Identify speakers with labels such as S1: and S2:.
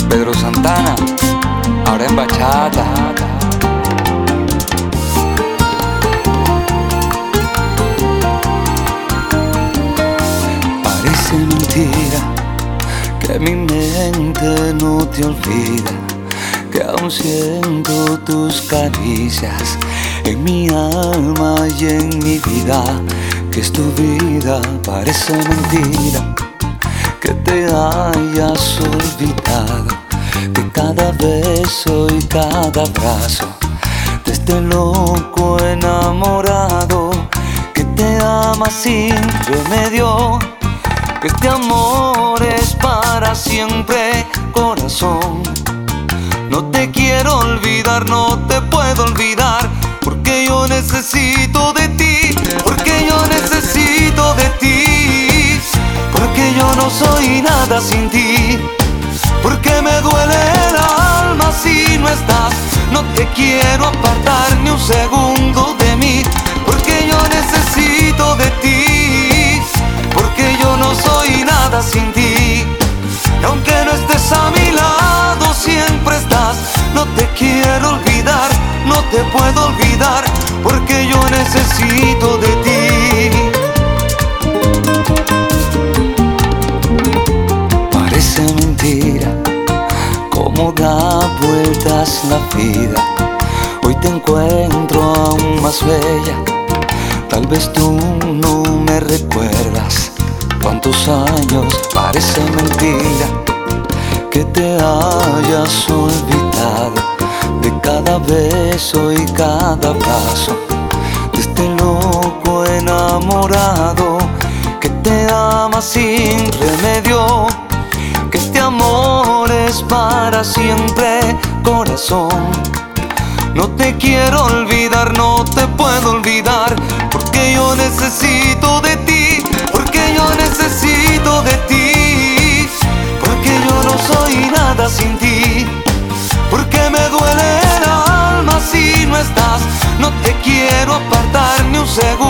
S1: Pedro Santana, ahora en bachata. Parece mentira que mi mente no te olvida, que aún siento tus caricias en mi alma y en mi vida, que es tu vida. Parece mentira que te hayas olvidado de cada beso y cada abrazo, de este loco enamorado que te ama sin remedio, que este amor es para siempre, corazón. No te quiero olvidar, no te puedo olvidar, porque yo necesito de ti, porque yo necesito de ti, porque yo no soy nada sin ti, porque me duele el alma si no estás. No te quiero apartar ni un segundo de mí, porque yo necesito de ti, porque yo no soy nada sin ti. Y aunque no estés a mi lado, siempre estás. No te quiero olvidar, no te puedo olvidar, porque yo necesito de ti. Parece mentira cómo da vueltas la vida. Hoy te encuentro aún más bella. Tal vez tú no me recuerdas cuántos años. Parece mentira que te hayas olvidado de cada beso y cada abrazo, de este loco enamorado que te ama sin remedio, que este amor es para siempre, corazón. No te quiero olvidar, no te puedo olvidar, porque yo necesito de ti, porque yo necesito de ti, porque yo no soy nada sin ti, porque me duele el alma si no estás. No te quiero apartar ni un segundo